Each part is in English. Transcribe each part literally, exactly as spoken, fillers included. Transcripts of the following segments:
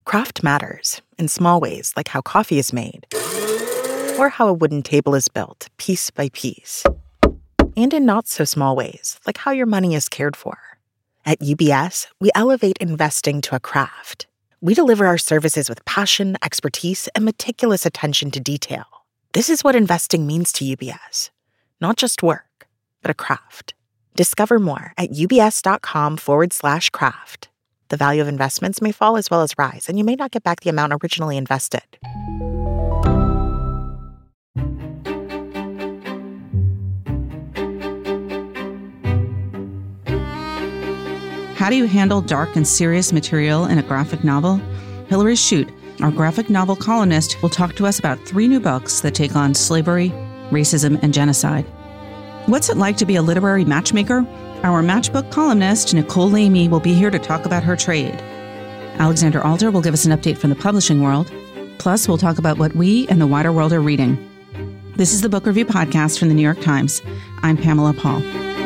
Craft matters in small ways, like how coffee is made, or how a wooden table is built, piece by piece. And in not so small ways, like how your money is cared for. At U B S, we elevate investing to a craft. We deliver our services with passion, expertise, and meticulous attention to detail. This is what investing means to U B S. Not just work, but a craft. Discover more at ubs.com forward slash craft. The value of investments may fall as well as rise, and you may not get back the amount originally invested. How do you handle dark and serious material in a graphic novel? Hilary Shute, our graphic novel columnist, will talk to us about three new books that take on slavery, racism, and genocide. What's it like to be a literary matchmaker? Our matchbook columnist, Nicole Lamy, will be here to talk about her trade. Alexander Alder will give us an update from the publishing world. Plus, we'll talk about what we and the wider world are reading. This is the Book Review Podcast from the New York Times. I'm Pamela Paul.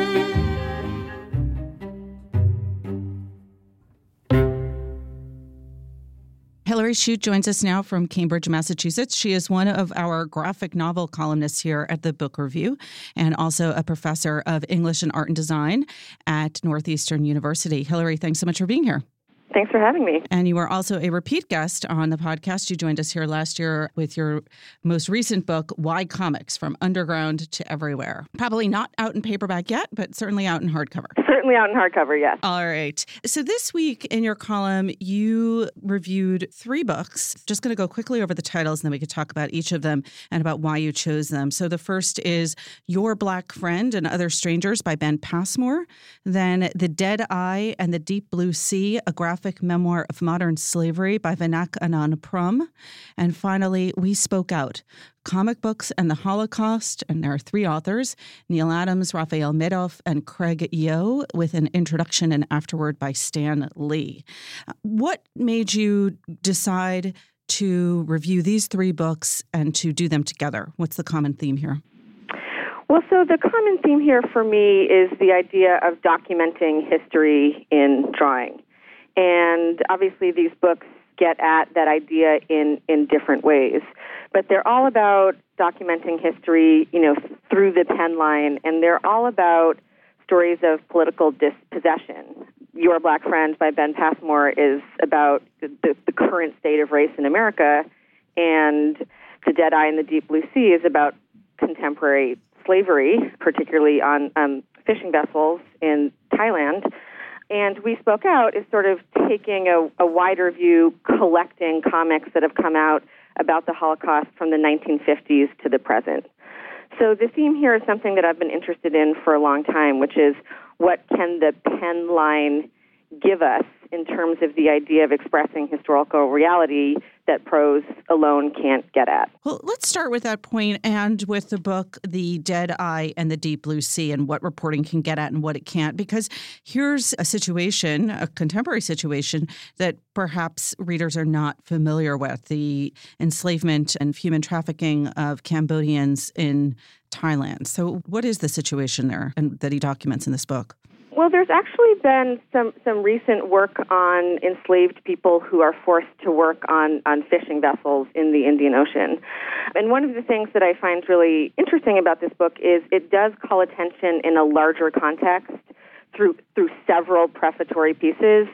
Hilary Shute joins us now from Cambridge, Massachusetts. She is one of our graphic novel columnists here at the Book Review and also a professor of English and Art and Design at Northeastern University. Hilary, thanks so much for being here. Thanks for having me. And you are also a repeat guest on the podcast. You joined us here last year with your most recent book, Why Comics? From Underground to Everywhere. Probably not out in paperback yet, but certainly out in hardcover. Certainly out in hardcover, yes. All right. So this week in your column, you reviewed three books. Just going to go quickly over the titles, and then we could talk about each of them and about why you chose them. So the first is Your Black Friend and Other Strangers by Ben Passmore. Then The Dead Eye and the Deep Blue Sea, a graphic memoir of modern slavery by Vinayak Anand Prum. And finally, We Spoke Out, Comic Books and the Holocaust. And there are three authors, Neil Adams, Raphael Madoff, and Craig Yeo, with an introduction and afterword by Stan Lee. What made you decide to review these three books and to do them together? What's the common theme here? Well, so the common theme here for me is the idea of documenting history in drawing. And obviously these books get at that idea in, in different ways. But they're all about documenting history, you know, through the pen line, and they're all about stories of political dispossession. Your Black Friend by Ben Passmore is about the, the current state of race in America, and The Dead Eye and the Deep Blue Sea is about contemporary slavery, particularly on um, fishing vessels in Thailand. And We Spoke Out is sort of taking a, a wider view, collecting comics that have come out about the Holocaust from the nineteen fifties to the present. So the theme here is something that I've been interested in for a long time, which is what can the pen line give us in terms of the idea of expressing historical reality that prose alone can't get at. Well, let's start with that point and with the book, The Dead Eye and the Deep Blue Sea, and what reporting can get at and what it can't. Because here's a situation, a contemporary situation, that perhaps readers are not familiar with, the enslavement and human trafficking of Cambodians in Thailand. So what is the situation there and that he documents in this book? Well, there's actually been some, some recent work on enslaved people who are forced to work on, on fishing vessels in the Indian Ocean. And one of the things that I find really interesting about this book is it does call attention in a larger context through through several prefatory pieces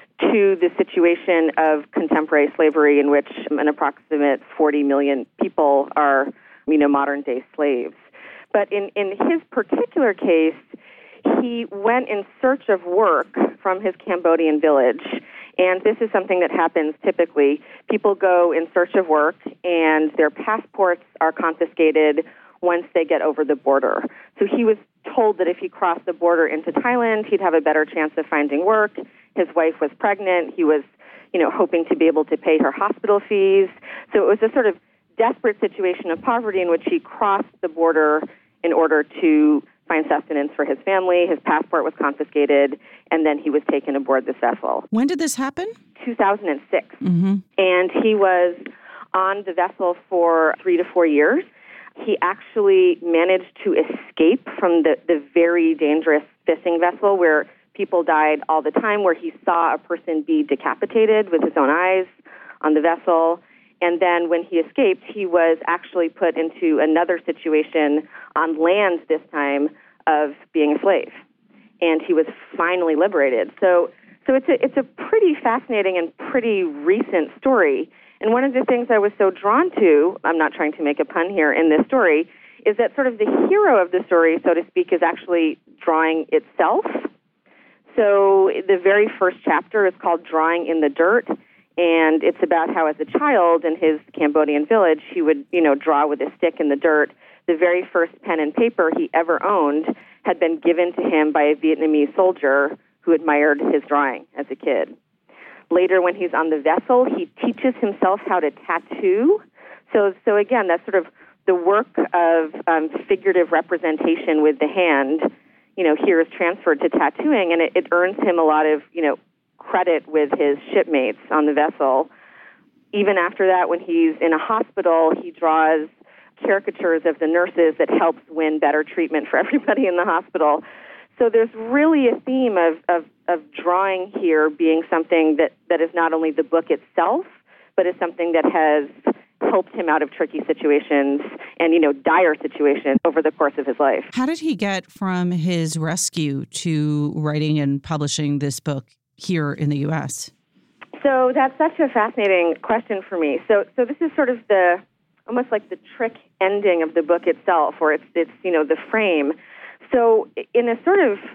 to the situation of contemporary slavery in which an approximate forty million people are, you know, modern-day slaves. But in, in his particular case, he went in search of work from his Cambodian village, and this is something that happens typically. People go in search of work, and their passports are confiscated once they get over the border. So he was told that if he crossed the border into Thailand, he'd have a better chance of finding work. His wife was pregnant. He was, you know, hoping to be able to pay her hospital fees. So it was a sort of desperate situation of poverty in which he crossed the border in order to find sustenance for his family. His passport was confiscated, and then he was taken aboard this vessel. When did this happen? two thousand six. Mm-hmm. And he was on the vessel for three to four years. He actually managed to escape from the, the very dangerous fishing vessel where people died all the time, where he saw a person be decapitated with his own eyes on the vessel. And then when he escaped, he was actually put into another situation on land this time of being a slave. And he was finally liberated. So so it's a, it's a pretty fascinating and pretty recent story. And one of the things I was so drawn to, I'm not trying to make a pun here in this story, is that sort of the hero of the story, so to speak, is actually drawing itself. So the very first chapter is called Drawing in the Dirt, and it's about how as a child in his Cambodian village, he would, you know, draw with a stick in the dirt. The very first pen and paper he ever owned had been given to him by a Vietnamese soldier who admired his drawing as a kid. Later, when he's on the vessel, he teaches himself how to tattoo. So, so again, that's sort of the work of um, figurative representation with the hand, you know, here is transferred to tattooing, and it, it earns him a lot of, you know, credit with his shipmates on the vessel. Even after that, when he's in a hospital, he draws caricatures of the nurses that helps win better treatment for everybody in the hospital. So there's really a theme of, of, of drawing here being something that, that is not only the book itself, but is something that has helped him out of tricky situations and, you know, dire situations over the course of his life. How did he get from his rescue to writing and publishing this book here in the U S? So that's such a fascinating question for me. So so this is sort of the, almost like the trick ending of the book itself, or it's, it's you know, the frame. So in a sort of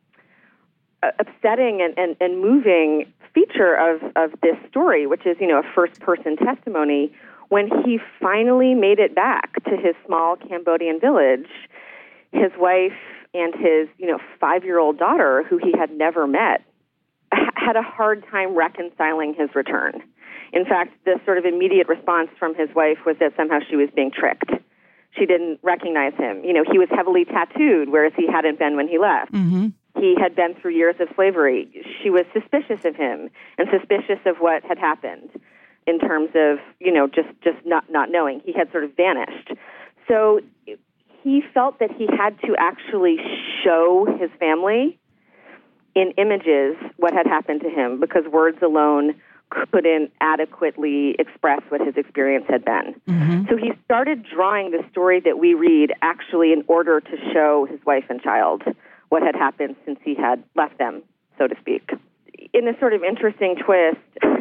upsetting and, and, and moving feature of, of this story, which is, you know, a first-person testimony, when he finally made it back to his small Cambodian village, his wife and his, you know, five-year-old daughter, who he had never met, had a hard time reconciling his return. In fact, the sort of immediate response from his wife was that somehow she was being tricked. She didn't recognize him. You know, he was heavily tattooed, whereas he hadn't been when he left. Mm-hmm. He had been through years of slavery. She was suspicious of him and suspicious of what had happened in terms of, you know, just, just not, not knowing. He had sort of vanished. So he felt that he had to actually show his family in images what had happened to him, because words alone couldn't adequately express what his experience had been. Mm-hmm. So he started drawing the story that we read actually in order to show his wife and child what had happened since he had left them, so to speak. In a sort of interesting twist,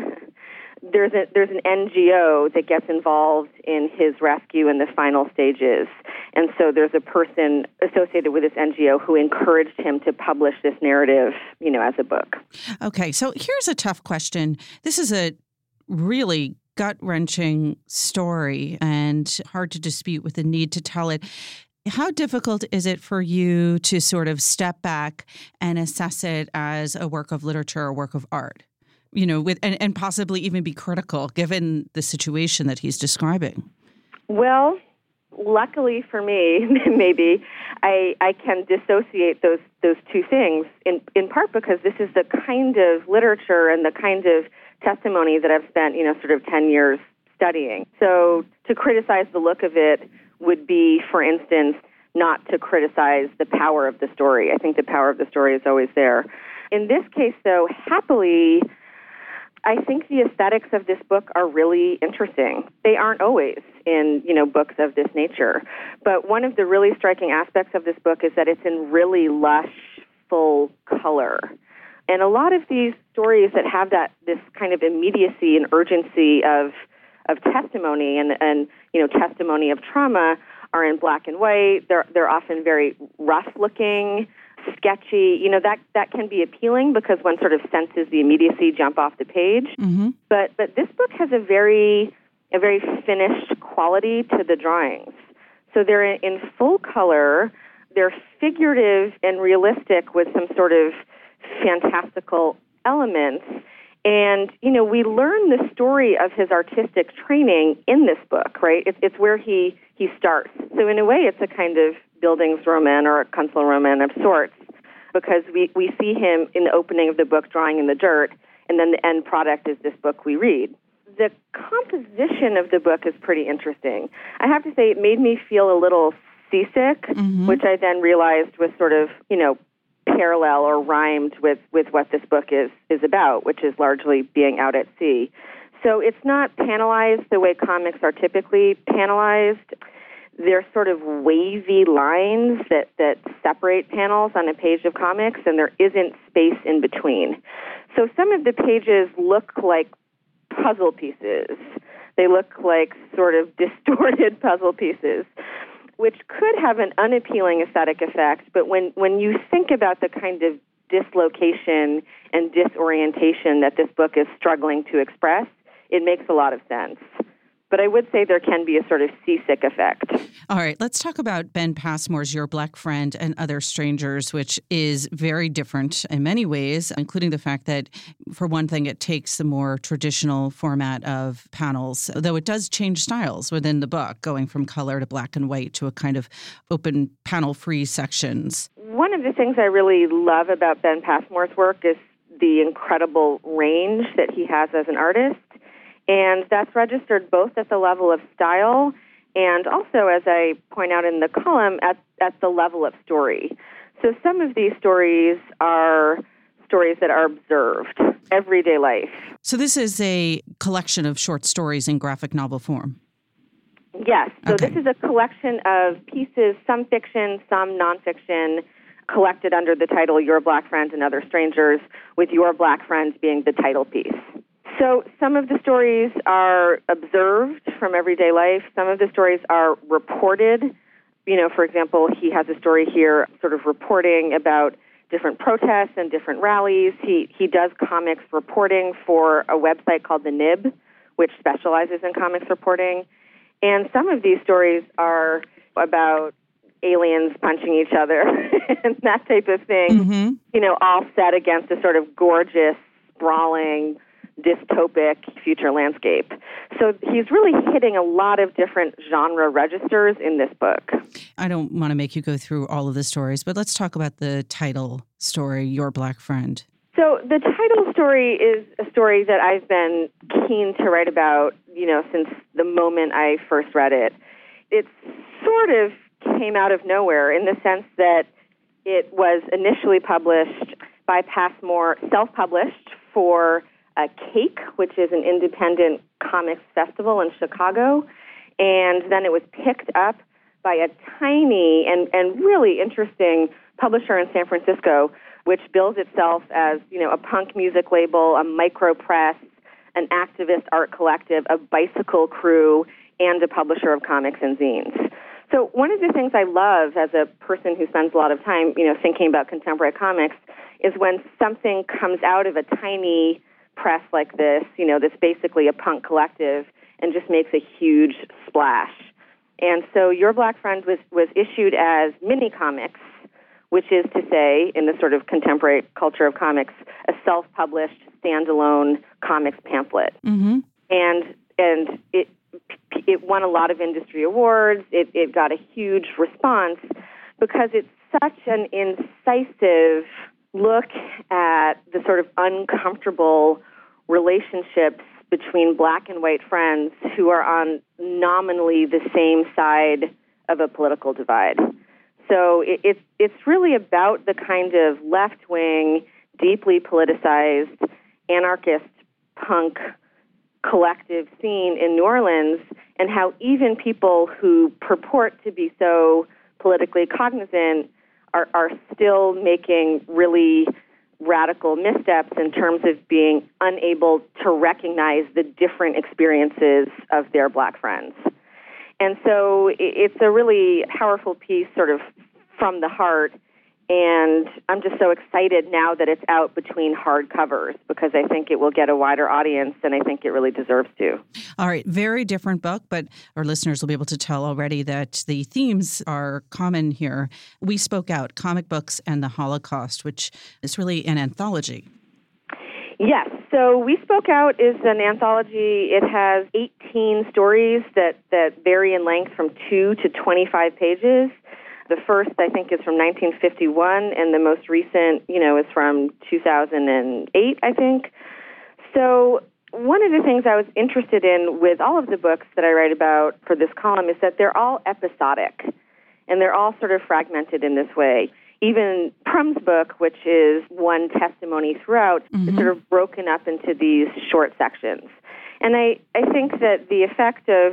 there's a, there's an N G O that gets involved in his rescue in the final stages. And so there's a person associated with this N G O who encouraged him to publish this narrative, you know, as a book. Okay, so here's a tough question. This is a really gut-wrenching story and hard to dispute with the need to tell it. How difficult is it for you to sort of step back and assess it as a work of literature or work of art? You know, with and, and possibly even be critical given the situation that he's describing? Well, luckily for me, maybe, I I can dissociate those those two things, in, in part because this is the kind of literature and the kind of testimony that I've spent, you know, sort of ten years studying. So to criticize the look of it would be, for instance, not to criticize the power of the story. I think the power of the story is always there. In this case, though, happily, I think the aesthetics of this book are really interesting. They aren't always in, you know, books of this nature. But one of the really striking aspects of this book is that it's in really lush, full color. And a lot of these stories that have that this kind of immediacy and urgency of of testimony and, and you know, testimony of trauma are in black and white. They're they're often very rough looking, sketchy. You know, that that can be appealing because one sort of senses the immediacy jump off the page. Mm-hmm. But but this book has a very a very finished quality to the drawings. So they're in, in full color. They're figurative and realistic with some sort of fantastical elements. And, you know, we learn the story of his artistic training in this book, right? It's, it's where he, he starts. So in a way, it's a kind of Bildungsroman or a Kunstlerroman of sorts, because we, we see him in the opening of the book drawing in the dirt, and then the end product is this book we read. The composition of the book is pretty interesting. I have to say it made me feel a little seasick, mm-hmm. which I then realized was sort of, you know, parallel or rhymed with, with what this book is, is about, which is largely being out at sea. So it's not panelized the way comics are typically panelized. They're sort of wavy lines that, that separate panels on a page of comics, and there isn't space in between. So some of the pages look like puzzle pieces. They look like sort of distorted puzzle pieces, which could have an unappealing aesthetic effect. But when, when you think about the kind of dislocation and disorientation that this book is struggling to express, it makes a lot of sense. But I would say there can be a sort of seasick effect. All right, let's talk about Ben Passmore's Your Black Friend and Other Strangers, which is very different in many ways, including the fact that, for one thing, it takes the more traditional format of panels, though it does change styles within the book, going from color to black and white to a kind of open panel-free sections. One of the things I really love about Ben Passmore's work is the incredible range that he has as an artist. And that's registered both at the level of style and also, as I point out in the column, at, at the level of story. So some of these stories are stories that are observed, everyday life. So this is a collection of short stories in graphic novel form? Yes. So okay. This is a collection of pieces, some fiction, some nonfiction, collected under the title Your Black Friend and Other Strangers, with Your Black Friend being the title piece. So some of the stories are observed from everyday life. Some of the stories are reported. You know, for example, he has a story here sort of reporting about different protests and different rallies. He he does comics reporting for a website called The Nib, which specializes in comics reporting. And some of these stories are about aliens punching each other and that type of thing, mm-hmm. you know, all set against a sort of gorgeous, sprawling, dystopic future landscape. So he's really hitting a lot of different genre registers in this book. I don't want to make you go through all of the stories, but let's talk about the title story, Your Black Friend. So the title story is a story that I've been keen to write about, you know, since the moment I first read it. It sort of came out of nowhere in the sense that it was initially published by Passmore, self-published for a Cake, which is an independent comics festival in Chicago, and then it was picked up by a tiny and, and really interesting publisher in San Francisco, which bills itself as, you know, a punk music label, a micro press, an activist art collective, a bicycle crew, and a publisher of comics and zines. So one of the things I love as a person who spends a lot of time, you know, thinking about contemporary comics is when something comes out of a tiny press like this, you know, that's basically a punk collective and just makes a huge splash. And so Your Black Friend was, was issued as mini comics, which is to say, in the sort of contemporary culture of comics, a self-published standalone comics pamphlet. Mm-hmm. And and it it won a lot of industry awards. It, it got a huge response because it's such an incisive look at the sort of uncomfortable relationships between black and white friends who are on nominally the same side of a political divide. So it, it's it's really about the kind of left-wing, deeply politicized, anarchist punk collective scene in New Orleans, and how even people who purport to be so politically cognizant are, are still making really radical missteps in terms of being unable to recognize the different experiences of their black friends. And so it's a really powerful piece sort of from the heart, and I'm just so excited now that it's out between hardcovers because I think it will get a wider audience, and I think it really deserves to. All right, very different book, but our listeners will be able to tell already that the themes are common here. We Spoke Out, Comic Books and the Holocaust, which is really an anthology. Yes. So We Spoke Out is an anthology. It has eighteen stories that, that vary in length from two to twenty-five pages. The first, I think, is from nineteen fifty-one, and the most recent, you know, is from two thousand eight, I think. So one of the things I was interested in with all of the books that I write about for this column is that they're all episodic, and they're all sort of fragmented in this way. Even Prum's book, which is one testimony throughout, mm-hmm. is sort of broken up into these short sections. And I, I think that the effect of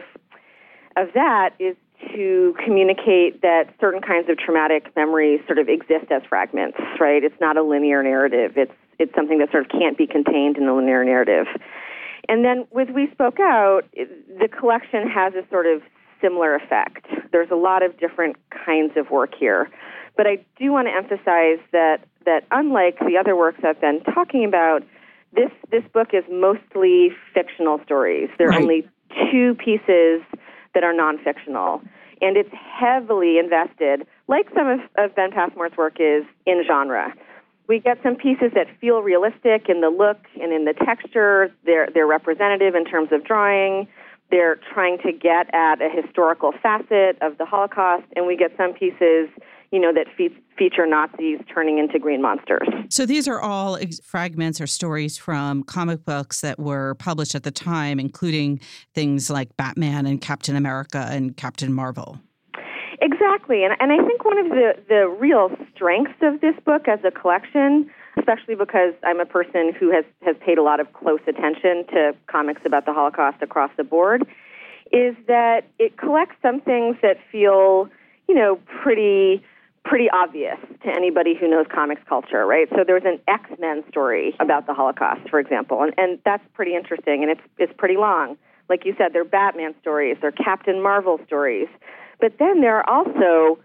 of that is to communicate that certain kinds of traumatic memories sort of exist as fragments, right? It's not a linear narrative. It's it's something that sort of can't be contained in a linear narrative. And then with We Spoke Out, the collection has a sort of similar effect. There's a lot of different kinds of work here. But I do want to emphasize that that unlike the other works I've been talking about, this this book is mostly fictional stories. There are Right. only two pieces that are non-fictional. And it's heavily invested, like some of, of Ben Passmore's work is, in genre. We get some pieces that feel realistic in the look and in the texture. They're, they're representative in terms of drawing. They're trying to get at a historical facet of the Holocaust. And we get some pieces, you know, that fe- feature Nazis turning into green monsters. So these are all ex- fragments or stories from comic books that were published at the time, including things like Batman and Captain America and Captain Marvel. Exactly. And, and I think one of the, the real strengths of this book as a collection, especially because I'm a person who has, has paid a lot of close attention to comics about the Holocaust across the board, is that it collects some things that feel, you know, pretty pretty obvious to anybody who knows comics culture, right? So there's an X-Men story about the Holocaust, for example, and, and that's pretty interesting, and it's it's pretty long. Like you said, there are Batman stories, there are Captain Marvel stories, but then there are also,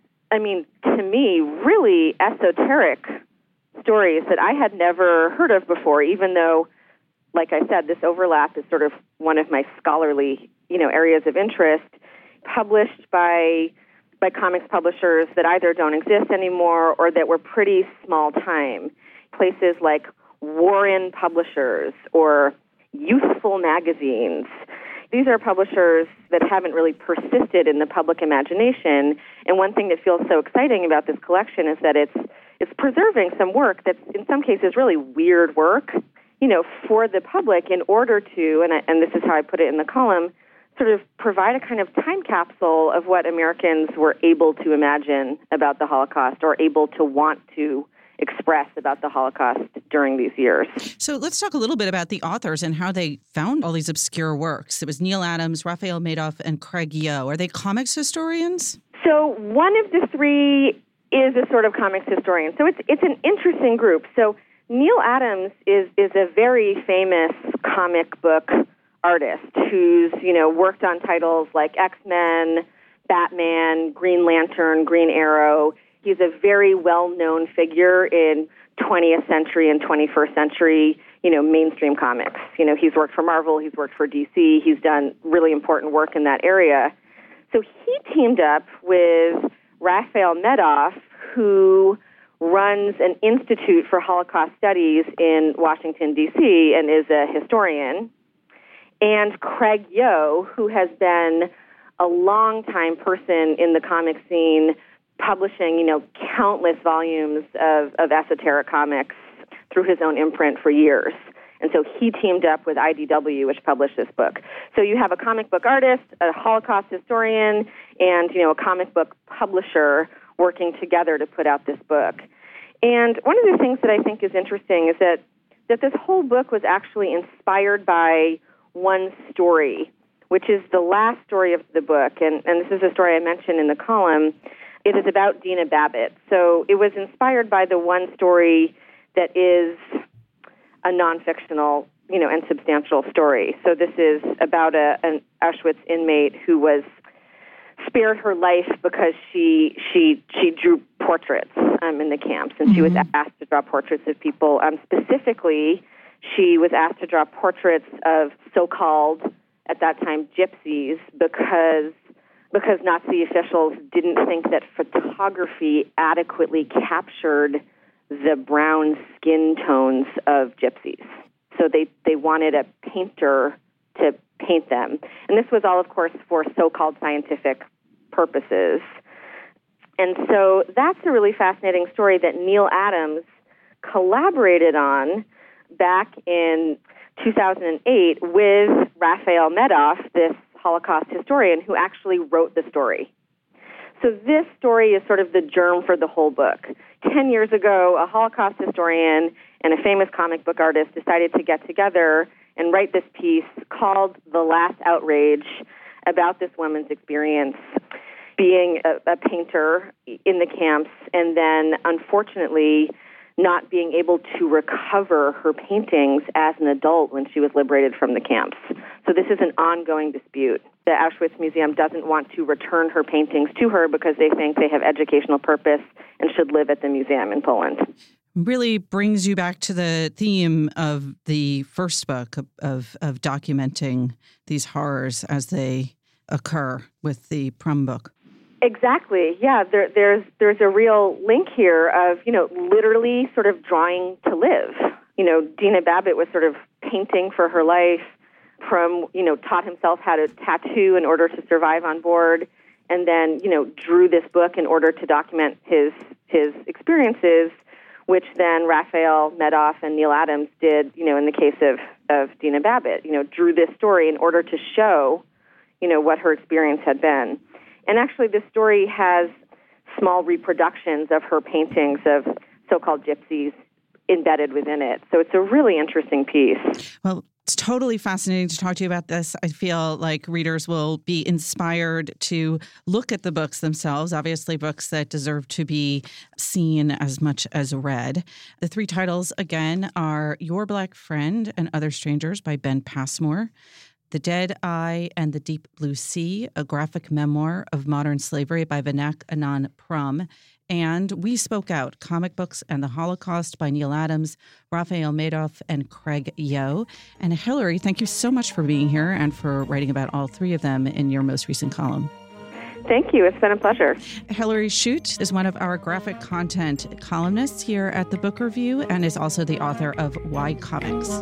I mean, to me, really esoteric stories that I had never heard of before, even though, like I said, this overlap is sort of one of my scholarly, you know, areas of interest, published by by comics publishers that either don't exist anymore or that were pretty small time. Places like Warren Publishers or Youthful Magazines. These are publishers that haven't really persisted in the public imagination. And one thing that feels so exciting about this collection is that it's it's preserving some work that's in some cases really weird work, you know, for the public in order to, and I, and this is how I put it in the column, sort of provide a kind of time capsule of what Americans were able to imagine about the Holocaust or able to want to express about the Holocaust during these years. So let's talk a little bit about the authors and how they found all these obscure works. It was Neal Adams, Raphael Madoff, and Craig Yeo. Are they comics historians? So one of the three is a sort of comics historian. So it's it's an interesting group. So Neal Adams is is a very famous comic book artist who's, you know, worked on titles like X-Men, Batman, Green Lantern, Green Arrow. He's a very well-known figure in twentieth century and twenty-first century, you know, mainstream comics. You know, he's worked for Marvel, he's worked for D C, he's done really important work in that area. So he teamed up with Raphael Madoff, who runs an Institute for Holocaust Studies in Washington, D C, and is a historian, and Craig Yeo, who has been a long-time person in the comic scene, publishing, you know, countless volumes of, of esoteric comics through his own imprint for years. And so he teamed up with I D W, which published this book. So you have a comic book artist, a Holocaust historian, and, you know, a comic book publisher working together to put out this book. And one of the things that I think is interesting is that, that this whole book was actually inspired by one story, which is the last story of the book. And, and this is a story I mentioned in the column. It is about Dina Babbitt. So it was inspired by the one story that is a non-fictional, you know, and substantial story. So this is about a, an Auschwitz inmate who was spared her life because she she she drew portraits um, in the camps, and mm-hmm. she was asked to draw portraits of people. Um, specifically, she was asked to draw portraits of so-called, at that time, gypsies, because because Nazi officials didn't think that photography adequately captured the brown skin tones of gypsies. So they, they wanted a painter to paint them. And this was all, of course, for so-called scientific purposes. And so that's a really fascinating story that Neal Adams collaborated on back in two thousand eight with Raphael Madoff, this Holocaust historian who actually wrote the story. So this story is sort of the germ for the whole book. Ten years ago, a Holocaust historian and a famous comic book artist decided to get together and write this piece called The Last Outrage about this woman's experience being a, a painter in the camps and then, unfortunately, not being able to recover her paintings as an adult when she was liberated from the camps. So this is an ongoing dispute. The Auschwitz Museum doesn't want to return her paintings to her because they think they have educational purpose and should live at the museum in Poland. Really brings you back to the theme of the first book of, of, of documenting these horrors as they occur with the Prum book. Exactly. Yeah, there, there's there's a real link here of, you know, literally sort of drawing to live. You know, Dina Babbitt was sort of painting for her life. Prum, you know, taught himself how to tattoo in order to survive on board, and then, you know, drew this book in order to document his his experiences, which then Raphael Medoff and Neil Adams did, you know, in the case of, of Dina Babbitt, you know, drew this story in order to show, you know, what her experience had been. And actually, this story has small reproductions of her paintings of so-called gypsies embedded within it. So it's a really interesting piece. Well, it's totally fascinating to talk to you about this. I feel like readers will be inspired to look at the books themselves, obviously books that deserve to be seen as much as read. The three titles, again, are Your Black Friend and Other Strangers by Ben Passmore, The Dead Eye and the Deep Blue Sea, a graphic memoir of modern slavery by Vinayak Anand Prum, and We Spoke Out, Comic Books and the Holocaust by Neil Adams, Raphael Madoff, and Craig Yo. And Hillary, thank you so much for being here and for writing about all three of them in your most recent column. Thank you. It's been a pleasure. Hillary Shute is one of our graphic content columnists here at the Book Review and is also the author of Why Comics.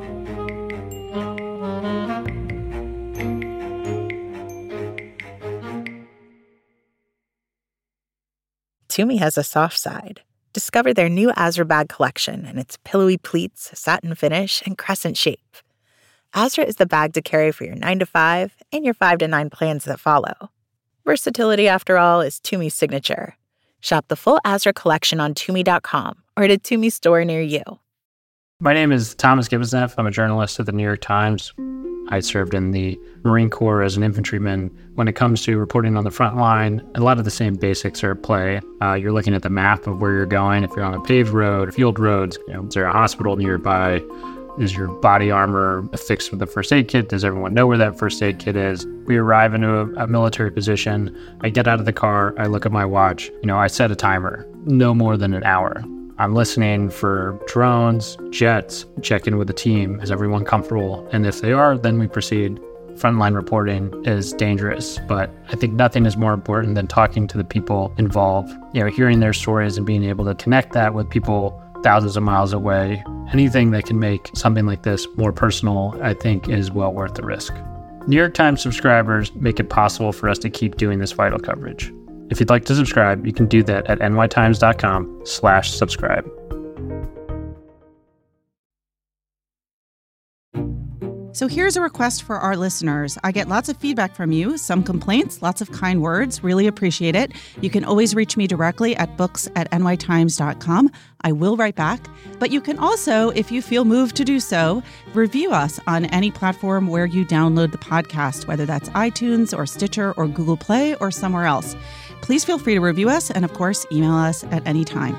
Tumi has a soft side. Discover their new Azra bag collection and its pillowy pleats, satin finish, and crescent shape. Azra is the bag to carry for your nine to five and your five to nine plans that follow. Versatility, after all, is Tumi's signature. Shop the full Azra collection on Tumi dot com or at a Tumi store near you. My name is Thomas Gibbonsneff. I'm a journalist at the New York Times. I served in the Marine Corps as an infantryman. When it comes to reporting on the front line, a lot of the same basics are at play. Uh, you're looking at the map of where you're going. If you're on a paved road, field roads, you know, is there a hospital nearby? Is your body armor affixed with a first aid kit? Does everyone know where that first aid kit is? We arrive into a, a military position. I get out of the car. I look at my watch. You know, I set a timer, no more than an hour. I'm listening for drones, jets, check in with the team. Is everyone comfortable? And if they are, then we proceed. Frontline reporting is dangerous, but I think nothing is more important than talking to the people involved, you know, hearing their stories and being able to connect that with people thousands of miles away. Anything that can make something like this more personal, I think, is well worth the risk. New York Times subscribers make it possible for us to keep doing this vital coverage. If you'd like to subscribe, you can do that at nytimes.com slash subscribe. So here's a request for our listeners. I get lots of feedback from you, some complaints, lots of kind words. Really appreciate it. You can always reach me directly at books at nytimes dot com. I will write back. But you can also, if you feel moved to do so, review us on any platform where you download the podcast, whether that's iTunes or Stitcher or Google Play or somewhere else. Please feel free to review us and, of course, email us at any time.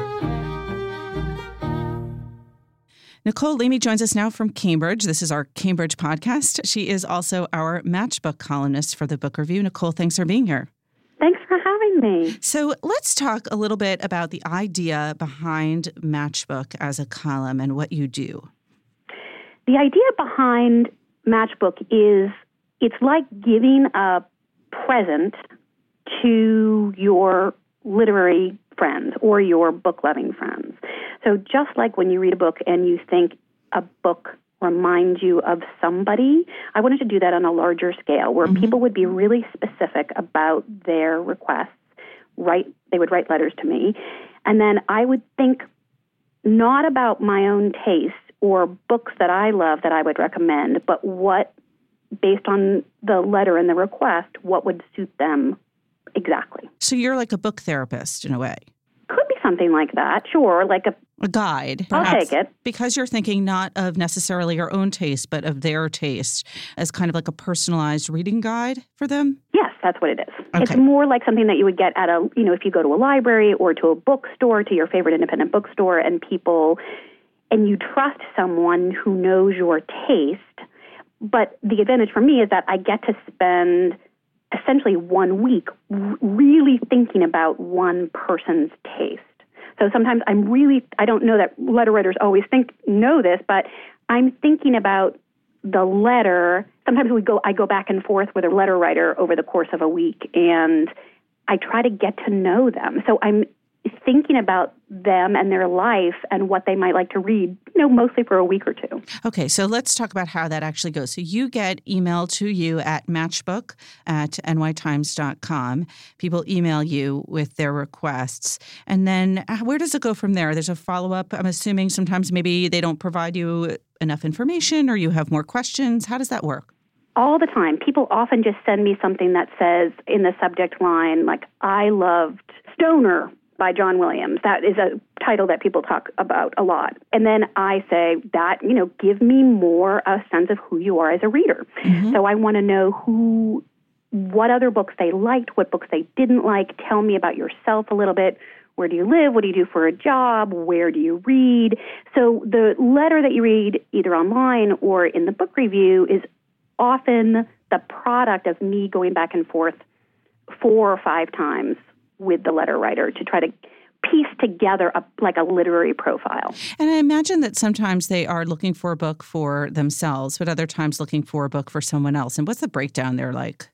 Nicole Leamy joins us now from Cambridge. This is our Cambridge podcast. She is also our Matchbook columnist for the Book Review. Nicole, thanks for being here. Thanks for having me. So let's talk a little bit about the idea behind Matchbook as a column and what you do. The idea behind Matchbook is it's like giving a present to your literary friends or your book-loving friends. So just like when you read a book and you think a book reminds you of somebody, I wanted to do that on a larger scale where mm-hmm. people would be really specific about their requests. Write, they would write letters to me. And then I would think not about my own taste or books that I love that I would recommend, but what, based on the letter and the request, what would suit them exactly. So you're like a book therapist in a way. Could be something like that, sure, like a A guide. I'll perhaps, take it. Because you're thinking not of necessarily your own taste, but of their taste as kind of like a personalized reading guide for them? Yes, that's what it is. Okay. It's more like something that you would get at a, you know, if you go to a library or to a bookstore, to your favorite independent bookstore, and people, and you trust someone who knows your taste. But the advantage for me is that I get to spend essentially one week r- really thinking about one person's taste. So sometimes I'm really, I don't know that letter writers always think, know this, but I'm thinking about the letter. Sometimes we go, I go back and forth with a letter writer over the course of a week, and I try to get to know them. So I'm thinking about them and their life and what they might like to read, you know, mostly for a week or two. Okay, so let's talk about how that actually goes. So you get email to you at matchbook at n y times dot com. People email you with their requests. And then where does it go from there? There's a follow-up. I'm assuming sometimes maybe they don't provide you enough information or you have more questions. How does that work? All the time. People often just send me something that says in the subject line, like, I loved Stoner by John Williams. That is a title that people talk about a lot. And then I say that, you know, give me more a sense of who you are as a reader. Mm-hmm. So I want to know who, what other books they liked, what books they didn't like. Tell me about yourself a little bit. Where do you live? What do you do for a job? Where do you read? So the letter that you read either online or in the book review is often the product of me going back and forth four or five times with the letter writer to try to piece together a, like a literary profile. And I imagine that sometimes they are looking for a book for themselves, but other times looking for a book for someone else. And what's the breakdown there like?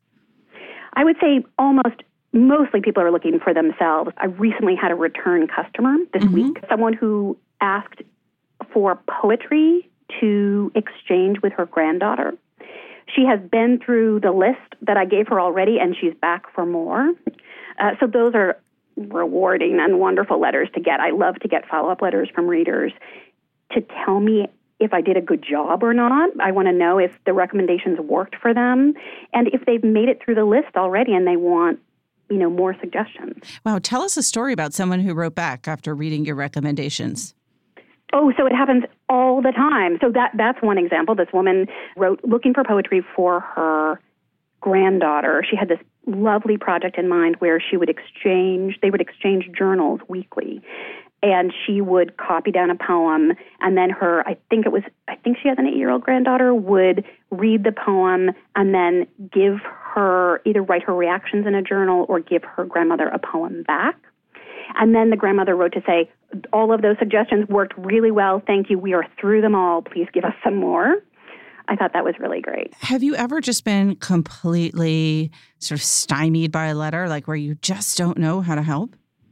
I would say almost mostly people are looking for themselves. I recently had a return customer this mm-hmm. week, someone who asked for poetry to exchange with her granddaughter. She has been through the list that I gave her already, and she's back for more. Uh, so those are rewarding and wonderful letters to get. I love to get follow-up letters from readers to tell me if I did a good job or not. I want to know if the recommendations worked for them and if they've made it through the list already and they want, you know, more suggestions. Wow. Tell us a story about someone who wrote back after reading your recommendations. Oh, so it happens all the time. So that that's one example. This woman wrote looking for poetry for her granddaughter. She had this lovely project in mind where she would exchange, they would exchange journals weekly. And she would copy down a poem, and then her, I think it was, I think she has an eight-year-old granddaughter, would read the poem and then give her, either write her reactions in a journal or give her grandmother a poem back. And then the grandmother wrote to say, all of those suggestions worked really well. Thank you. We are through them all. Please give us some more. I thought that was really great. Have you ever just been completely sort of stymied by a letter, like where you just don't know how to help?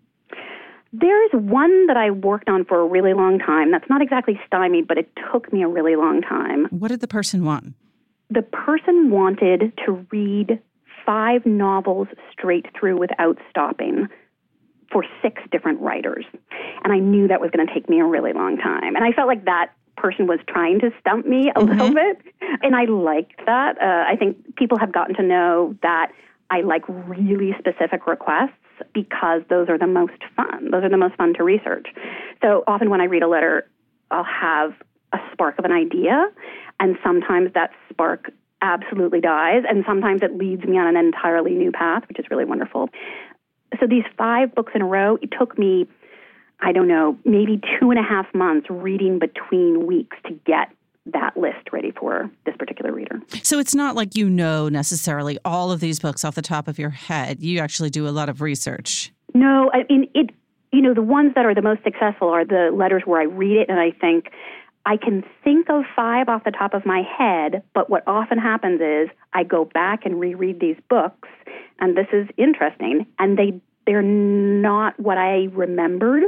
There's one that I worked on for a really long time. That's not exactly stymied, but it took me a really long time. What did the person want? The person wanted to read five novels straight through without stopping for six different writers. And I knew that was going to take me a really long time. And I felt like that person was trying to stump me a mm-hmm. little bit. And I liked that. Uh, I think people have gotten to know that I like really specific requests because those are the most fun. Those are the most fun to research. So often when I read a letter, I'll have a spark of an idea, and sometimes that spark absolutely dies, and sometimes it leads me on an entirely new path, which is really wonderful. So these five books in a row, it took me, I don't know, maybe two and a half months reading between weeks to get that list ready for this particular reader. So it's not like you know necessarily all of these books off the top of your head. You actually do a lot of research. No, I mean, it, you know, the ones that are the most successful are the letters where I read it and I think, I can think of five off the top of my head, but what often happens is I go back and reread these books, and this is interesting, and they, they're not what I remembered,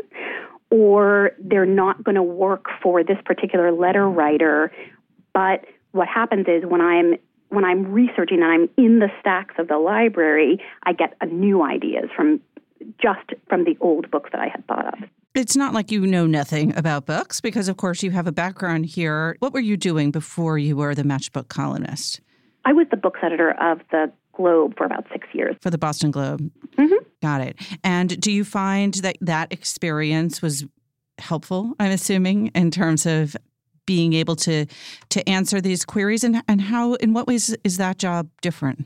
or they're not going to work for this particular letter writer. But what happens is when I'm when I'm researching and I'm in the stacks of the library, I get a new ideas from just from the old books that I had thought of. It's not like you know nothing about books because, of course, you have a background here. What were you doing before you were the Matchbook columnist? I was the books editor of the Globe for about six years. For the Boston Globe. Mm-hmm. Got it. And do you find that that experience was helpful, I'm assuming, in terms of being able to to answer these queries? And, and how, in what ways is that job different?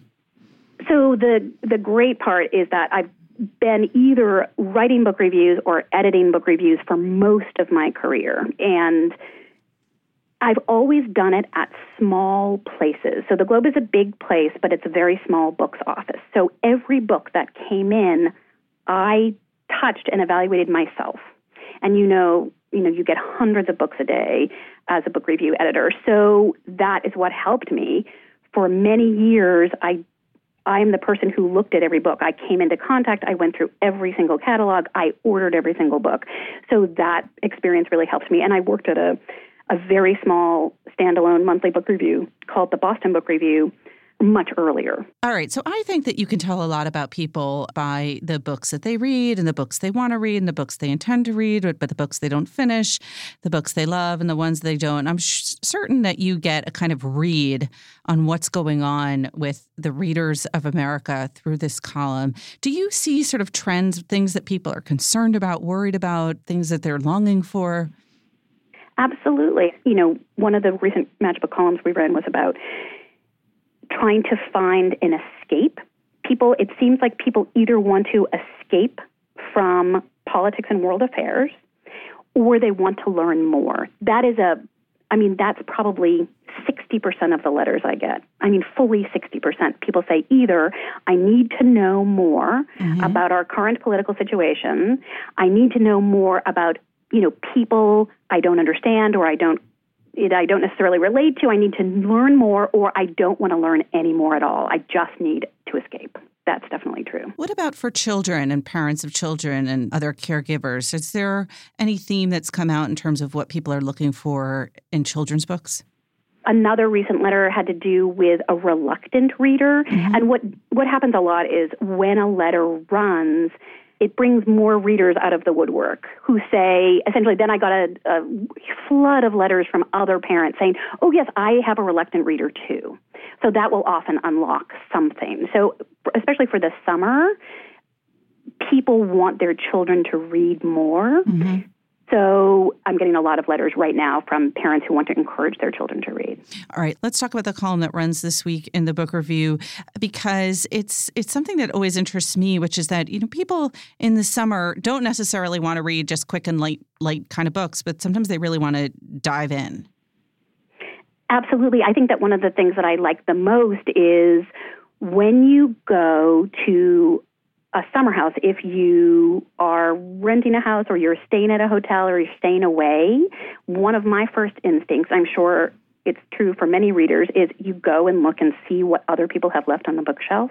So the the great part is that I've been either writing book reviews or editing book reviews for most of my career. And I've always done it at small places. So the Globe is a big place, but it's a very small books office. So every book that came in, I touched and evaluated myself. And you know, you know, you get hundreds of books a day as a book review editor. So that is what helped me. For many years, I I'm the person who looked at every book. I came into contact. I went through every single catalog. I ordered every single book. So that experience really helped me. And I worked at a a very small standalone monthly book review called the Boston Book Review much earlier. All right. So I think that you can tell a lot about people by the books that they read and the books they want to read and the books they intend to read, but the books they don't finish, the books they love and the ones they don't. I'm sh- certain that you get a kind of read on what's going on with the readers of America through this column. Do you see sort of trends, things that people are concerned about, worried about, things that they're longing for? Absolutely. You know, one of the recent Matchbook columns we read was about trying to find an escape. People, it seems like people either want to escape from politics and world affairs, or they want to learn more. That is a, I mean, that's probably sixty percent of the letters I get. I mean, fully sixty percent. People say either I need to know more mm-hmm. about our current political situation, I need to know more about, you know, people I don't understand or I don't I don't necessarily relate to. I need to learn more, or I don't want to learn any more at all. I just need to escape. That's definitely true. What about for children and parents of children and other caregivers? Is there any theme that's come out in terms of what people are looking for in children's books? Another recent letter had to do with a reluctant reader. Mm-hmm. And what, what happens a lot is when a letter runs, it brings more readers out of the woodwork who say, essentially, then I got a, a flood of letters from other parents saying, oh, yes, I have a reluctant reader too. So that will often unlock something. So especially for the summer, people want their children to read more. Mm-hmm. So I'm getting a lot of letters right now from parents who want to encourage their children to read. All right, let's talk about the column that runs this week in the Book Review, because it's it's something that always interests me, which is that, you know, people in the summer don't necessarily want to read just quick and light, light kind of books, but sometimes they really want to dive in. Absolutely. I think that one of the things that I like the most is when you go to a summer house, if you are renting a house or you're staying at a hotel or you're staying away, one of my first instincts, I'm sure it's true for many readers, is you go and look and see what other people have left on the bookshelf.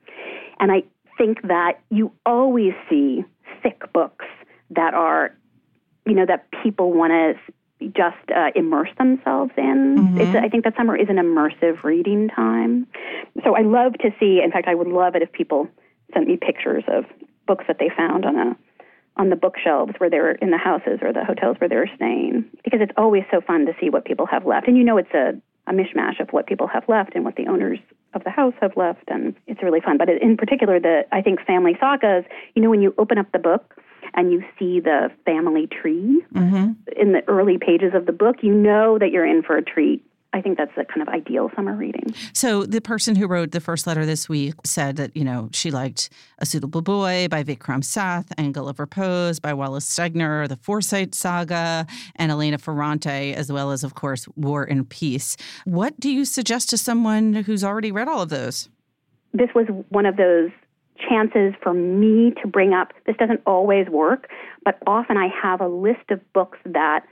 And I think that you always see thick books that are, you know, that people want to just uh, immerse themselves in. Mm-hmm. It's, I think that summer is an immersive reading time. So I love to see, in fact, I would love it if people sent me pictures of books that they found on a on the bookshelves where they were in the houses or the hotels where they were staying, because it's always so fun to see what people have left. And you know, it's a, a mishmash of what people have left and what the owners of the house have left, and it's really fun. But in particular, the I think family sagas, you know, when you open up the book and you see the family tree mm-hmm. in the early pages of the book, you know that you're in for a treat. I think that's a kind of ideal summer reading. So the person who wrote the first letter this week said that, you know, she liked A Suitable Boy by Vikram Seth, Angle of Repose by Wallace Stegner, The Forsyte Saga, and Elena Ferrante, as well as, of course, War and Peace. What do you suggest to someone who's already read all of those? This was one of those chances for me to bring up, this doesn't always work, but often I have a list of books that,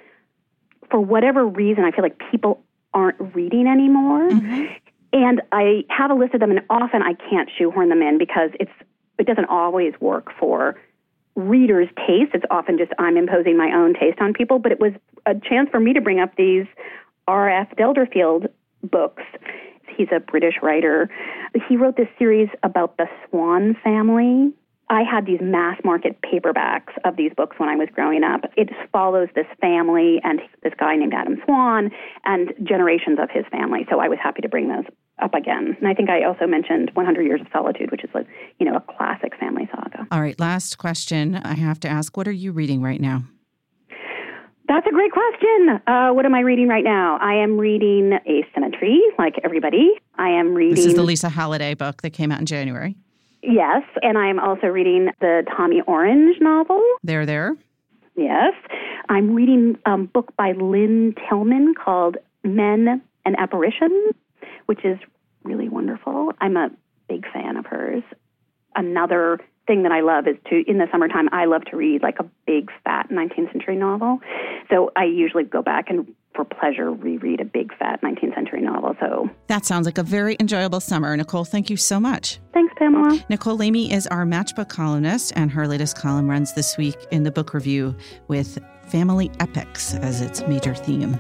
for whatever reason, I feel like people aren't reading anymore. Mm-hmm. And I have a list of them, and often I can't shoehorn them in because it's it doesn't always work for readers' taste. It's often just I'm imposing my own taste on people, but it was a chance for me to bring up these R F Delderfield books. He's a British writer. He wrote this series about the Swan family. I had these mass market paperbacks of these books when I was growing up. It follows this family and this guy named Adam Swan and generations of his family. So I was happy to bring those up again. And I think I also mentioned one hundred Years of Solitude, which is like, you know, a classic family saga. All right, last question I have to ask. What are you reading right now? That's a great question. Uh, what am I reading right now? I am reading Asymmetry, like everybody. I am reading... This is the Lisa Halliday book that came out in January. Yes, and I am also reading the Tommy Orange novel. There, there. Yes. I'm reading a book by Lynn Tillman called Men and Apparition, which is really wonderful. I'm a big fan of hers. Another thing that I love is to, in the summertime, I love to read like a big, fat nineteenth century novel. So I usually go back and, for pleasure, reread a big, fat nineteenth century novel. So that sounds like a very enjoyable summer. Nicole, thank you so much. Thanks, Pamela. Nicole Lamy is our Matchbook columnist, and her latest column runs this week in the book review with family epics as its major theme.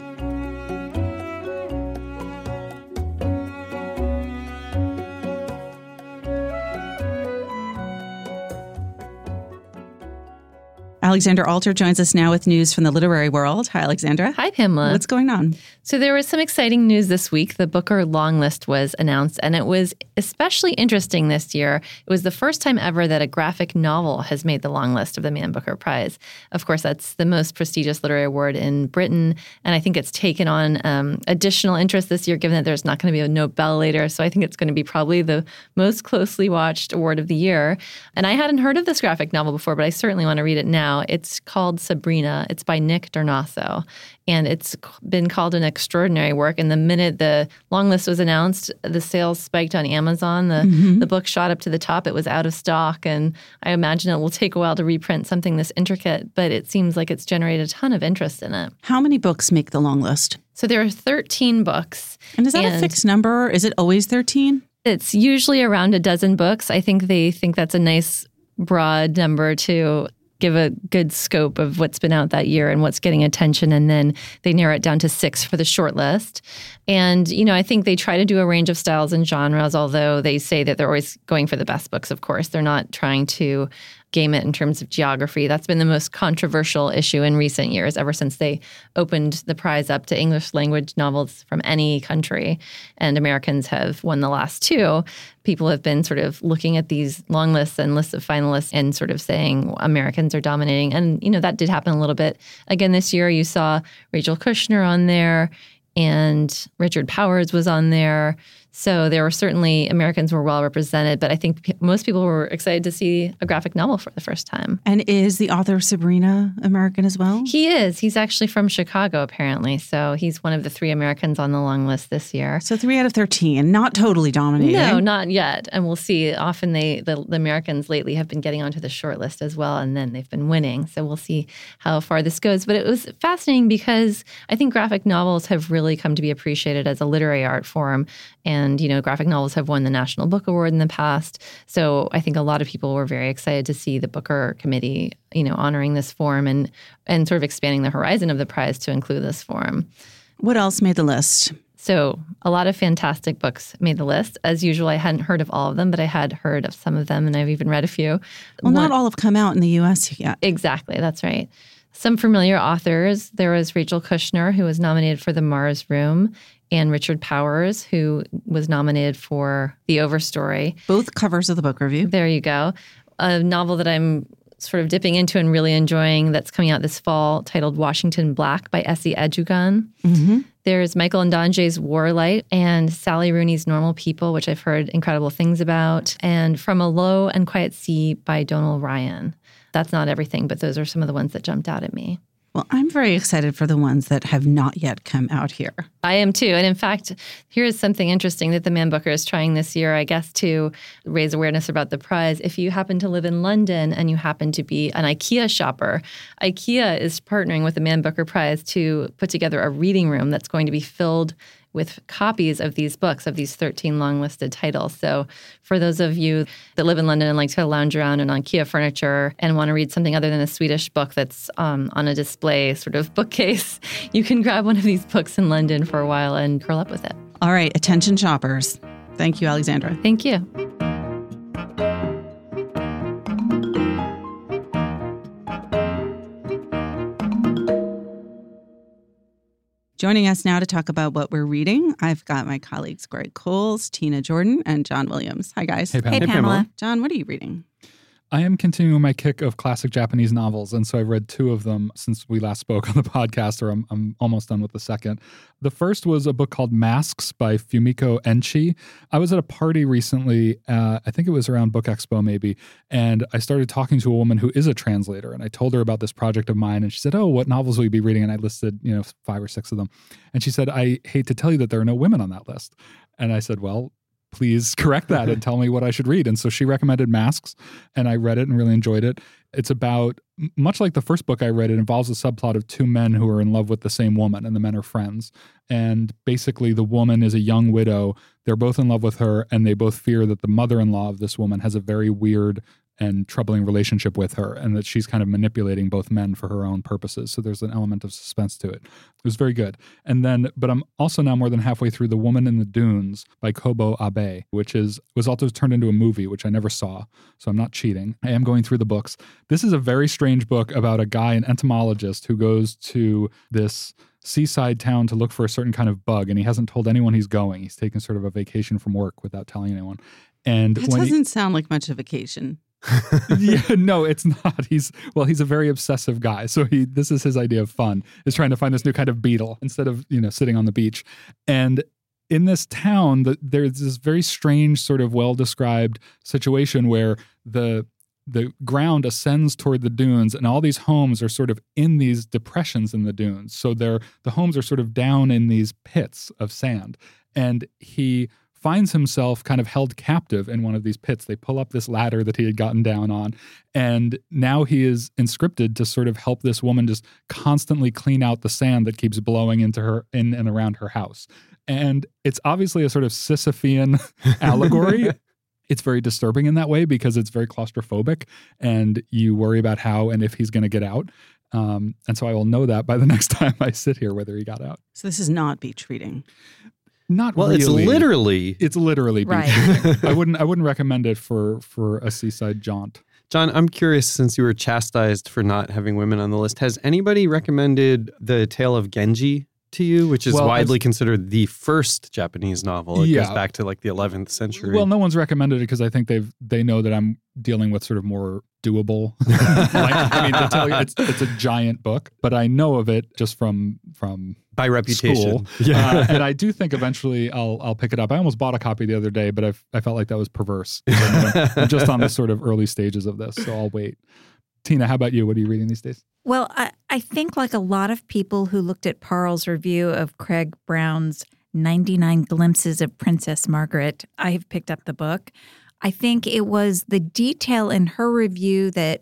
Alexandra Alter joins us now with news from the literary world. Hi, Alexandra. Hi, Pamela. What's going on? So there was some exciting news this week. The Booker long list was announced, and it was especially interesting this year. It was the first time ever that a graphic novel has made the long list of the Man Booker Prize. Of course, that's the most prestigious literary award in Britain, and I think it's taken on um, additional interest this year, given that there's not going to be a nobellator. So I think it's going to be probably the most closely watched award of the year. And I hadn't heard of this graphic novel before, but I certainly want to read it now. It's called Sabrina. It's by Nick Darnaso, and it's been called an extraordinary work. And the minute the long list was announced, the sales spiked on Amazon. The, mm-hmm. the book shot up to the top. It was out of stock, and I imagine it will take a while to reprint something this intricate, but it seems like it's generated a ton of interest in it. How many books make the long list? So there are thirteen books. And is that and a fixed number? Is it always thirteen? It's usually around a dozen books. I think they think that's a nice broad number to give a good scope of what's been out that year and what's getting attention. And then they narrow it down to six for the short list. And, you know, I think they try to do a range of styles and genres, although they say that they're always going for the best books, of course. They're not trying to game it in terms of geography. That's been the most controversial issue in recent years, ever since they opened the prize up to English language novels from any country. And Americans have won the last two. People have been sort of looking at these long lists and lists of finalists and sort of saying well, Americans are dominating. And, you know, that did happen a little bit. Again, this year you saw Rachel Kushner on there and Richard Powers was on there. So there were certainly Americans were well represented, but I think p- most people were excited to see a graphic novel for the first time. And is the author of Sabrina American as well? He is. He's actually from Chicago, apparently. So he's one of the three Americans on the long list this year. So three out of thirteen, not totally dominating. No, not yet. And we'll see. Often they the, the Americans lately have been getting onto the short list as well, and then they've been winning. So we'll see how far this goes. But it was fascinating because I think graphic novels have really come to be appreciated as a literary art form. And, you know, graphic novels have won the National Book Award in the past. So I think a lot of people were very excited to see the Booker Committee, you know, honoring this form and, and sort of expanding the horizon of the prize to include this form. What else made the list? So a lot of fantastic books made the list. As usual, I hadn't heard of all of them, but I had heard of some of them, and I've even read a few. Well, One, not all have come out in the U S yet. Exactly. That's right. Some familiar authors. There was Rachel Kushner, who was nominated for The Mars Room, and Richard Powers, who was nominated for The Overstory. Both covers of the book review. There you go. A novel that I'm sort of dipping into and really enjoying that's coming out this fall titled Washington Black by Essie Edugan. Mm-hmm. There's Michael Ndanje's Warlight and Sally Rooney's Normal People, which I've heard incredible things about, and From a Low and Quiet Sea by Donal Ryan. That's not everything, but those are some of the ones that jumped out at me. Well, I'm very excited for the ones that have not yet come out here. I am too. And in fact, here is something interesting that the Man Booker is trying this year, I guess, to raise awareness about the prize. If you happen to live in London and you happen to be an IKEA shopper, IKEA is partnering with the Man Booker Prize to put together a reading room that's going to be filled with copies of these books, of these thirteen long-listed titles. So for those of you that live in London and like to lounge around in IKEA furniture and want to read something other than a Swedish book that's um, on a display sort of bookcase, you can grab one of these books in London for a while and curl up with it. All right, attention shoppers. Thank you, Alexandra. Thank you. Joining us now to talk about what we're reading, I've got my colleagues Greg Coles, Tina Jordan, and John Williams. Hi, guys. Hey, Pamela. Hey, Pamela. John, what are you reading? I am continuing my kick of classic Japanese novels, and so I've read two of them since we last spoke on the podcast, or I'm, I'm almost done with the second. The first was a book called Masks by Fumiko Enchi. I was at a party recently, uh, I think it was around Book Expo maybe, and I started talking to a woman who is a translator, and I told her about this project of mine, and she said, oh, what novels will you be reading? And I listed, you know, five or six of them. And she said, I hate to tell you that there are no women on that list. And I said, well, please correct that and tell me what I should read. And so she recommended Masks, and I read it and really enjoyed it. It's about, much like the first book I read, it involves a subplot of two men who are in love with the same woman, and the men are friends. And basically the woman is a young widow. They're both in love with her, and they both fear that the mother-in-law of this woman has a very weird and troubling relationship with her, and that she's kind of manipulating both men for her own purposes. So there's an element of suspense to it. It was very good. And then, but I'm also now more than halfway through The Woman in the Dunes by Kobo Abe, which is was also turned into a movie, which I never saw. So I'm not cheating. I am going through the books. This is a very strange book about a guy, an entomologist, who goes to this seaside town to look for a certain kind of bug, and he hasn't told anyone he's going. He's taken sort of a vacation from work without telling anyone. And That when doesn't he, sound like much of a vacation. yeah, no, it's not. He's well, he's a very obsessive guy. So he this is his idea of fun, is trying to find this new kind of beetle instead of, you know, sitting on the beach. And in this town, the, there's this very strange sort of well-described situation where the the ground ascends toward the dunes, and all these homes are sort of in these depressions in the dunes. So they're the homes are sort of down in these pits of sand. And he finds himself kind of held captive in one of these pits. They pull up this ladder that he had gotten down on, and now he is inscripted to sort of help this woman just constantly clean out the sand that keeps blowing into her in and around her house. And it's obviously a sort of Sisyphean allegory. It's very disturbing in that way because it's very claustrophobic, and you worry about how and if he's going to get out. Um, and so I will know that by the next time I sit here, whether he got out. So this is not beach reading. Not well, really. it's literally. It's literally beach Right. reading. I wouldn't. I wouldn't recommend it for for a seaside jaunt. John, I'm curious, since you were chastised for not having women on the list, has anybody recommended The Tale of Genji to you, which is Well, widely I've- consired the first Japanese novel? It Yeah. goes back to like the eleventh century. Well, no one's recommended it because I think they've they know that I'm dealing with sort of more doable. like, I mean, to tell you, it's it's a giant book, but I know of it just from from by reputation. school. Uh, and I do think eventually I'll I'll pick it up. I almost bought a copy the other day, but I I felt like that was perverse. I'm, I'm just on the sort of early stages of this, so I'll wait. Tina, how about you? What are you reading these days? Well, I, I think like a lot of people who looked at Parl's review of Craig Brown's ninety-nine Glimpses of Princess Margaret, I have picked up the book. I think it was the detail in her review that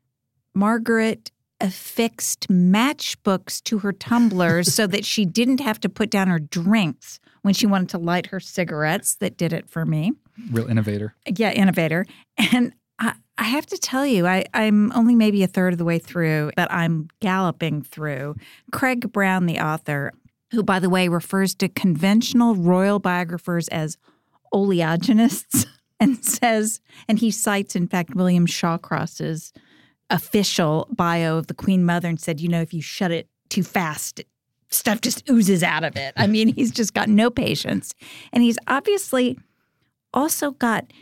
Margaret affixed matchbooks to her tumblers so that she didn't have to put down her drinks when she wanted to light her cigarettes. That did it for me. Real innovator. Yeah, innovator. And I, I have to tell you, I, I'm only maybe a third of the way through, but I'm galloping through. Craig Brown, the author, who, by the way, refers to conventional royal biographers as oleaginists, and says, and he cites, in fact, William Shawcross's official bio of the Queen Mother and said, you know, if you shut it too fast, stuff just oozes out of it. I mean, he's just got no patience. And he's obviously also got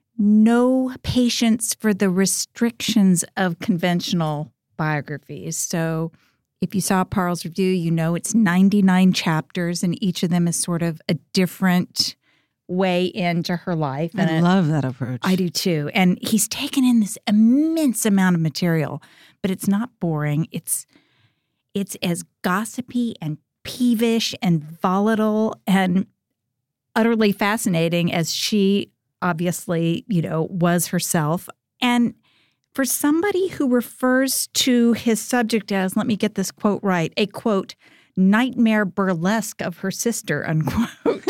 no patience for the restrictions of conventional biographies. So if you saw Parl's review, you know it's ninety-nine chapters, and each of them is sort of a different way into her life. And I it, love that approach. I do too. And he's taken in this immense amount of material, but it's not boring. It's it's as gossipy and peevish and volatile and utterly fascinating as she obviously, you know, was herself. And for somebody who refers to his subject as, let me get this quote right, a quote, nightmare burlesque of her sister, unquote.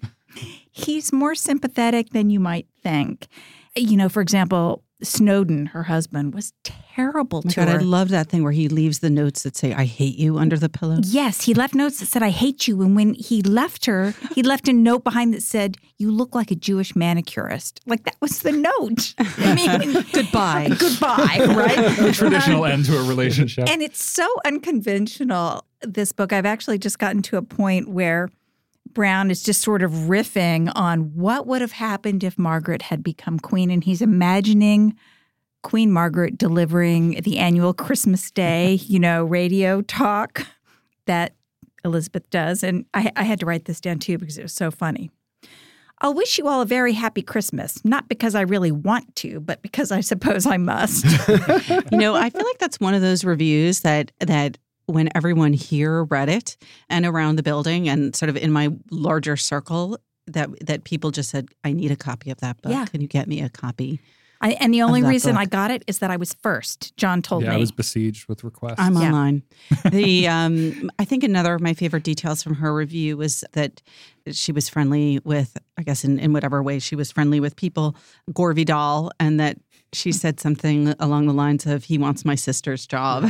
He's more sympathetic than you might think. You know, for example, Snowden, her husband, was terrible Oh my to God, her. I love that thing where he leaves the notes that say, I hate you under the pillow. Yes, he left notes that said, I hate you. And when he left her, he left a note behind that said, you look like a Jewish manicurist. Like, that was the note. I mean, Goodbye. goodbye, right? The traditional end to a relationship. And it's so unconventional. this book, I've actually just gotten to a point where Brown is just sort of riffing on what would have happened if Margaret had become queen. And he's imagining Queen Margaret delivering the annual Christmas Day, you know, radio talk that Elizabeth does. And I, I had to write this down, too, because it was so funny. I'll wish you all a very happy Christmas, not because I really want to, but because I suppose I must. You know, I feel like that's one of those reviews that that when everyone here read it and around the building and sort of in my larger circle, that that people just said, I need a copy of that book. Yeah. Can you get me a copy? I, and the only reason book. I got it is that I was first. John told yeah, me. I was besieged with requests. I'm Yeah. online. The um, I think another of my favorite details from her review was that she was friendly with, I guess in, in whatever way she was friendly with people, Gore Vidal, and that she said something along the lines of, he wants my sister's job.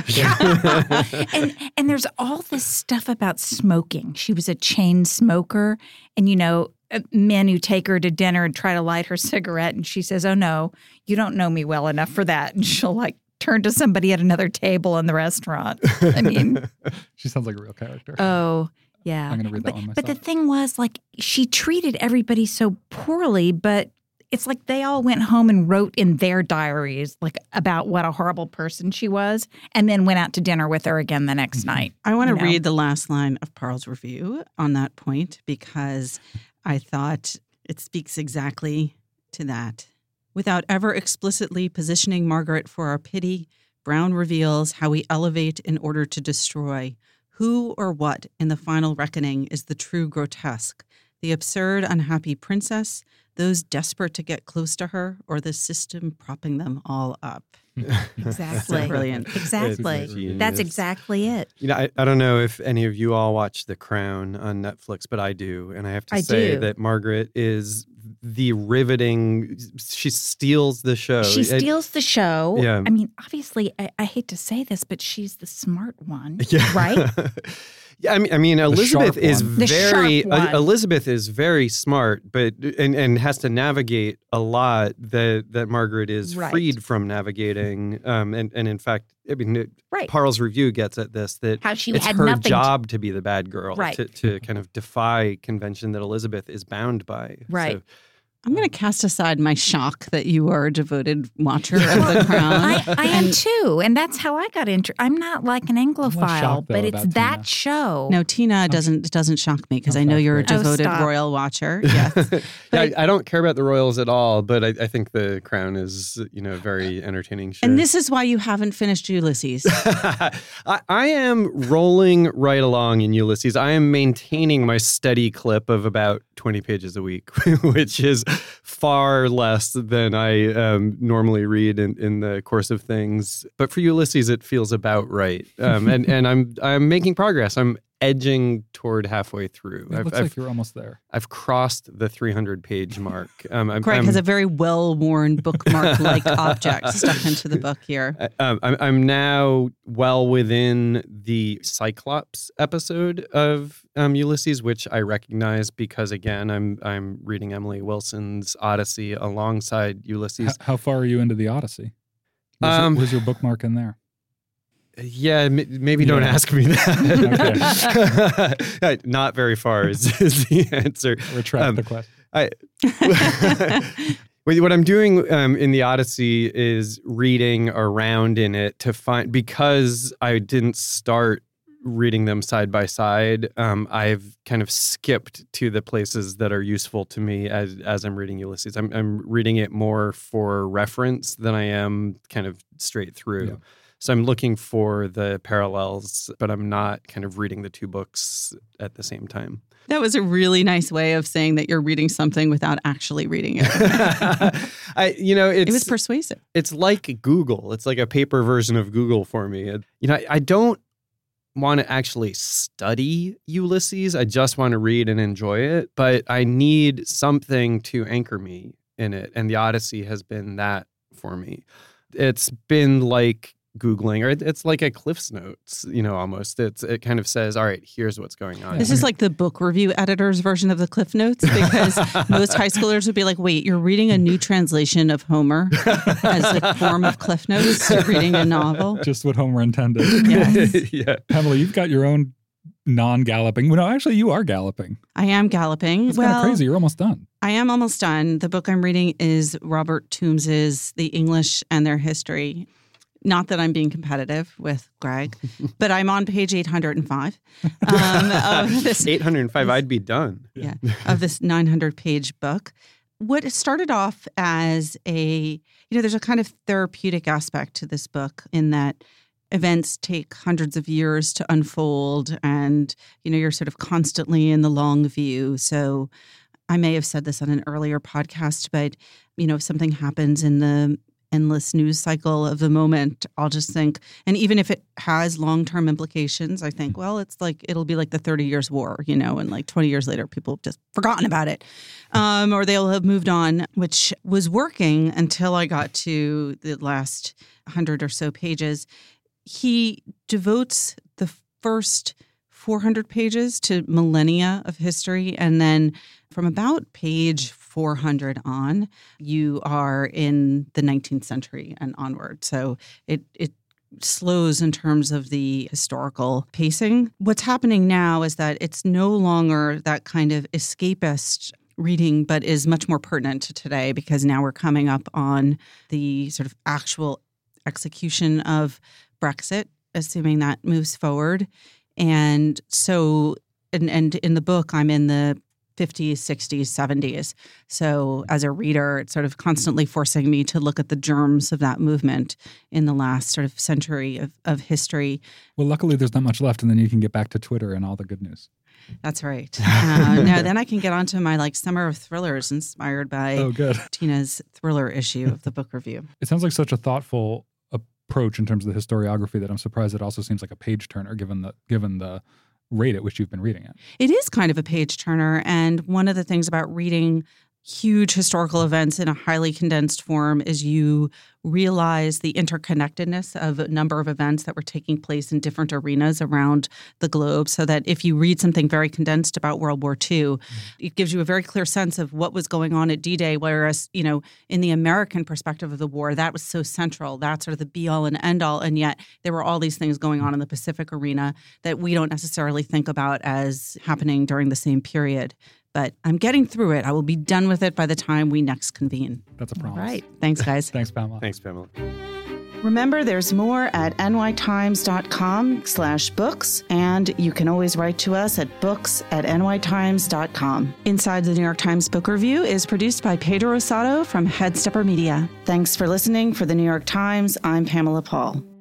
and and there's all this stuff about smoking. She was a chain smoker, and you know, men who take her to dinner and try to light her cigarette, and she says, "Oh no, you don't know me well enough for that," and she'll like turn to somebody at another table in the restaurant. I mean, she sounds like a real character. Oh. Yeah. I'm going to read that but, one myself. But the thing was, like, she treated everybody so poorly, but it's like they all went home and wrote in their diaries, like, about what a horrible person she was, and then went out to dinner with her again the next night. I want to you know? read the last line of Parle's review on that point because I thought it speaks exactly to that. Without ever explicitly positioning Margaret for our pity, Brown reveals how we elevate in order to destroy. Who or what in the final reckoning is the true grotesque? The absurd, unhappy princess, those desperate to get close to her, or the system propping them all up? Exactly. So brilliant. Exactly. Genius. That's exactly it. You know, I, I don't know if any of you all watch The Crown on Netflix, but I do. And I have to I say do. that Margaret is the riveting, she steals the show. She It- steals the show. Yeah. I mean, obviously, I, I hate to say this, but she's the smart one, Yeah. right? Yeah, I mean, I mean, Elizabeth sharp is one. The very sharp one. uh, Elizabeth is very smart, but and and has to navigate a lot that that Margaret is Right. freed from navigating. Um, and and in fact, I mean, it- Right. Parle's review gets at this that How she it's had her nothing to- job to be the bad girl, Right. to to kind of defy convention that Elizabeth is bound by. Right. So, I'm going to cast aside my shock that you are a devoted watcher of The Crown. I, I am too, and that's how I got into. I'm not like an Anglophile, shocked, though, but it's about that Tina. show. No, Tina doesn't doesn't shock me because I'm I know shocked, you're a right? Oh, devoted stop. royal watcher. Yes. yeah, But- I, I don't care about the royals at all, but I, I think The Crown is, you know, a very entertaining show. And this is why you haven't finished Ulysses. I, I am rolling right along in Ulysses. I am maintaining my steady clip of about twenty pages a week, which is far less than I um, normally read in, in the course of things. But for Ulysses, it feels about right. Um, and and I'm I'm making progress. I'm edging toward halfway through. It I've, looks I've, like you're almost there. I've crossed the three hundred page mark. Um, I'm, Greg I'm, has a very well-worn bookmark-like object stuck into the book here. I- Um, I'm, I'm now well within the Cyclops episode of um, Ulysses, which I recognize because, again, I'm I'm reading Emily Wilson's Odyssey alongside Ulysses. H- how far are you into the Odyssey? Where's, Um, your, where's your bookmark in there? Yeah, m- maybe don't Yeah. ask me that. Not very far is, is the answer. Retract um, the question. I, what what I'm doing um, in the Odyssey is reading around in it to find, because I didn't start reading them side by side, um, I've kind of skipped to the places that are useful to me as as I'm reading Ulysses. I'm, I'm reading it more for reference than I am kind of straight through. Yeah. So I'm looking for the parallels, but I'm not kind of reading the two books at the same time. That was a really nice way of saying that you're reading something without actually reading it. I, you know, it's It was persuasive. it's like Google. It's like a paper version of Google for me. It- you know, I, I don't want to actually study Ulysses. I just want to read and enjoy it, but I need something to anchor me in it, and the Odyssey has been that for me. It's been like Googling, or it- it's like a Cliff's Notes, you know, almost. It's it kind of says, all right, here's what's going on. This is like the book review editor's version of the Cliff Notes, because most high schoolers would be like, wait, you're reading a new translation of Homer as a form of Cliff Notes? You're reading a novel? Just what Homer intended. Yes. yeah. Pamela, you've got your own non-galloping. Well, no, actually, you are galloping. I am galloping. It's well, kind of crazy. You're almost done. I am almost done. The book I'm reading is Robert Toombs's The English and Their History. Not that I'm being competitive with Greg, but I'm on page eight hundred five. Um, of this, eight hundred five, I'd be done. Yeah, of this nine hundred page book. What started off as a, you know, there's a kind of therapeutic aspect to this book in that events take hundreds of years to unfold and, you know, you're sort of constantly in the long view. So I may have said this on an earlier podcast, but, you know, if something happens in the endless news cycle of the moment, I'll just think, and even if it has long-term implications, I think, well, it's like, it'll be like the thirty years war, you know, and like twenty years later, people have just forgotten about it. Um, or they'll have moved on, which was working until I got to the last hundred or so pages. He devotes the first four hundred pages to millennia of history. And then from about page four hundred on, you are in the nineteenth century and onward. So it it slows in terms of the historical pacing. What's happening now is that it's no longer that kind of escapist reading, but is much more pertinent to today because now we're coming up on the sort of actual execution of Brexit, assuming that moves forward. And so, and, and in the book, I'm in the fifties, sixties, seventies. So as a reader, it's sort of constantly forcing me to look at the germs of that movement in the last sort of century of, of history. Well, luckily there's not much left, and then you can get back to Twitter and all the good news. That's right. Uh, no, then I can get onto my like summer of thrillers inspired by oh, good. Tina's thriller issue of the book review. It sounds like such a thoughtful approach in terms of the historiography that I'm surprised it also seems like a page turner given the given the rate at which you've been reading it. It is kind of a page turner. And one of the things about reading huge historical events in a highly condensed form is you realize the interconnectedness of a number of events that were taking place in different arenas around the globe, so that if you read something very condensed about World War Two, mm-hmm. it gives you a very clear sense of what was going on at D-Day, whereas, you know, in the American perspective of the war, that was so central. That's sort of the be-all and end-all, and yet there were all these things going on in the Pacific arena that we don't necessarily think about as happening during the same period. But I'm getting through it. I will be done with it by the time we next convene. That's a promise. All right. Thanks, guys. Thanks, Pamela. Thanks, Pamela. Remember, there's more at nytimes.com slash books, and you can always write to us at books at nytimes.com. Inside the New York Times Book Review is produced by Pedro Rosado from Headstepper Media. Thanks for listening. For the New York Times, I'm Pamela Paul.